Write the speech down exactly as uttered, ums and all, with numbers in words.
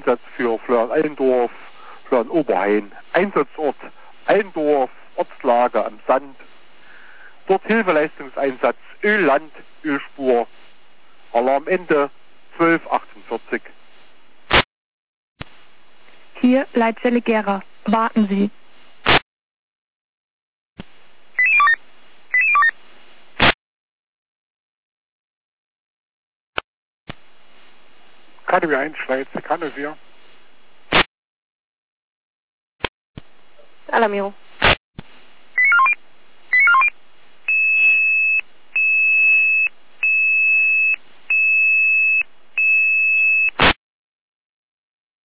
Einsatz für Flöhren-Allendorf, Flöhren-Oberhain. Einsatzort Allendorf, Ortslage am Sand. Dort Hilfeleistungseinsatz Ölland, Ölspur. Alarmende zwölf achtundvierzig. Hier Leitzelle Gera. Warten Sie. K D W eins Schweiz, K null vier. Alarmierung.